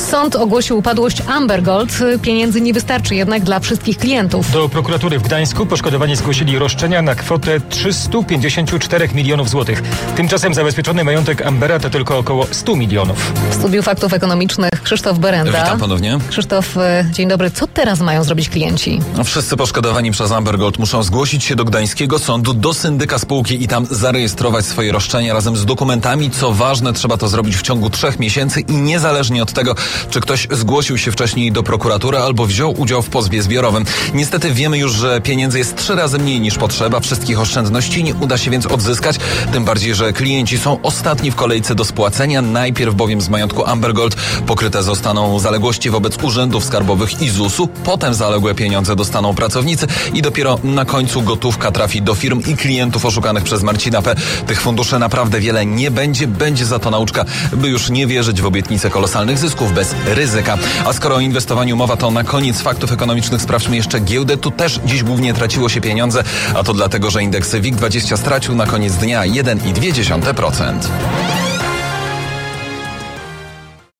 Sąd ogłosił upadłość Amber Gold. Pieniędzy nie wystarczy jednak dla wszystkich klientów. Do prokuratury w Gdańsku poszkodowani zgłosili roszczenia na kwotę 354 milionów złotych. Tymczasem zabezpieczony majątek Ambera to tylko około 100 milionów. W studiu faktów ekonomicznych Krzysztof Berenda. Witam ponownie. Krzysztof, dzień dobry. Co teraz mają zrobić klienci? Wszyscy poszkodowani przez Amber Gold muszą zgłosić się do gdańskiego sądu, do syndyka spółki i tam zarejestrować swoje roszczenia razem z dokumentami. Co ważne, trzeba to zrobić w ciągu 3 miesięcy i niezależnie od tego, czy ktoś zgłosił się wcześniej do prokuratury albo wziął udział w pozwie zbiorowym. Niestety wiemy już, że pieniędzy jest 3 razy mniej niż potrzeba. Wszystkich oszczędności nie uda się więc odzyskać. Tym bardziej, że klienci są ostatni w kolejce do spłacenia. Najpierw bowiem z majątku Amber Gold pokryte zostaną zaległości wobec urzędów skarbowych i ZUS-u. Potem zaległe pieniądze dostaną pracownicy i dopiero na końcu gotówka trafi do firm i klientów oszukanych przez Marcina P. Tych funduszy naprawdę wiele nie będzie. Będzie za to nauczka, by już nie wierzyć w obietnice kolosalnych zysków bez ryzyka. A skoro o inwestowaniu mowa, to na koniec faktów ekonomicznych sprawdźmy jeszcze giełdę. Tu też dziś głównie traciło się pieniądze, a to dlatego, że indeks WIG20 stracił na koniec dnia 1,2%.